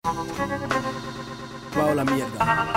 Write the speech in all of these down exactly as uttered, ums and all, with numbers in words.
Wow, la mierda.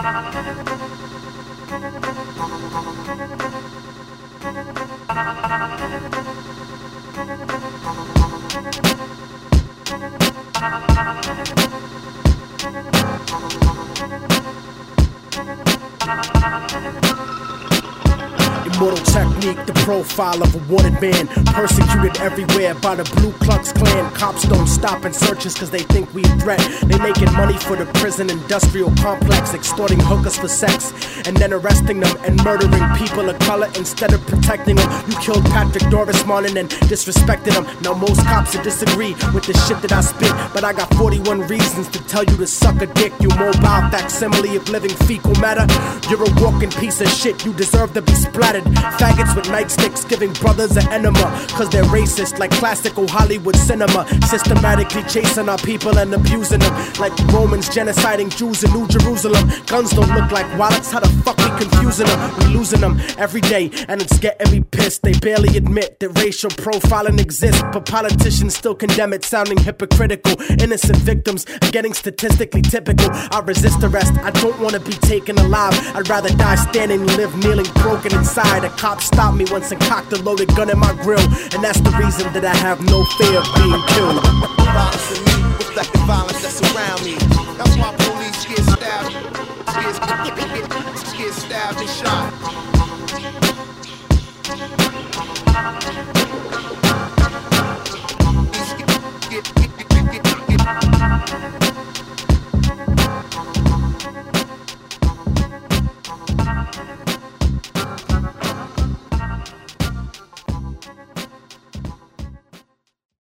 Immortal technique, the profile of a wanted man. Persecuted everywhere by the Blue Klux Klan. Cops don't stop in searches cause they think we a threat. They making money for the prison industrial complex, extorting hookers for sex and then arresting them and murdering people of color instead of protecting them. You killed Patrick Doris Martin and disrespected him. Now most cops would disagree with the shit that I spit, but I got forty-one reasons to tell you to suck a dick. You mobile facsimile of living fecal matter. You're a walking piece of shit, you deserve to be splattered. Faggots with nightsticks giving brothers an enema, cause they're racist like classical Hollywood cinema. Systematically chasing our people and abusing them, like Romans genociding Jews in New Jerusalem. Guns don't look like wallets, how the fuck we confusing them? We losing them every day and it's getting me pissed. They barely admit that racial profiling exists, but politicians still condemn it, sounding hypocritical. Innocent victims are getting statistically typical. I resist arrest, I don't wanna be taken alive. I'd rather die standing than live kneeling broken inside. A cop stopped me once and cocked a loaded gun in my grill, and that's the reason that I have no fear of being killed. Violence in me reflect the violence that's around me. That's why police get stabbed, get, get stabbed and shot. Get, get,